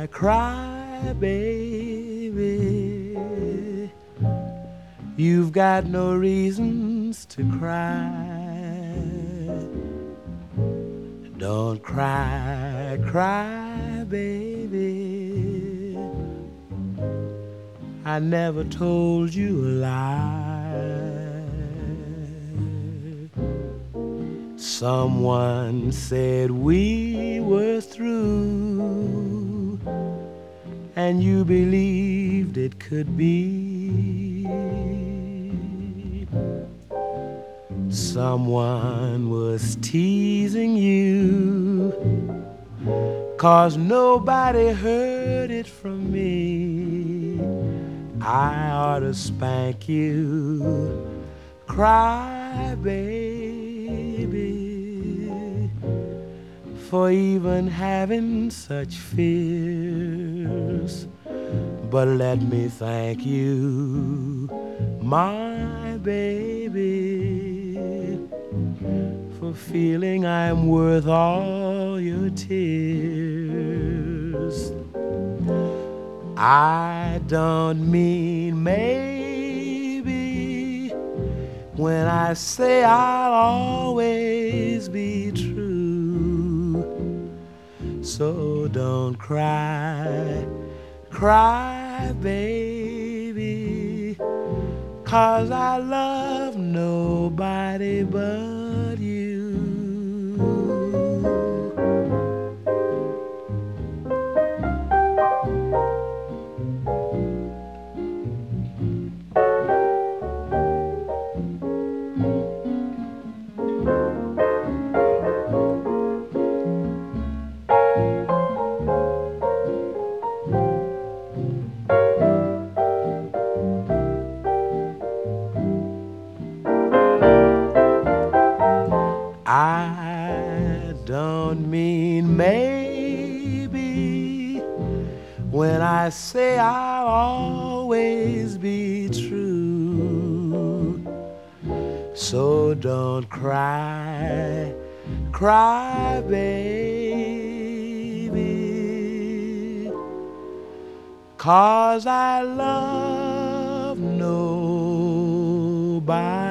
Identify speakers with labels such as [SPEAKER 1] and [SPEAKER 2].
[SPEAKER 1] cry, baby. You've got no reasons to cry. Don't cry, cry, baby. I never told you a lie. Someone said we were through, and you believed it could be. Someone was teasing you, 'cause nobody heard it from me. I ought to spank you. Cry, baby, for even having such fears. But let me thank you, my baby, for feeling I'm worth all your tears. I don't mean maybe when I say I'll always be true. So don't cry, cry, baby, 'cause I love nobody but you. I don't mean maybe when I say I'll always be true. So don't cry, cry, baby, 'cause I love nobody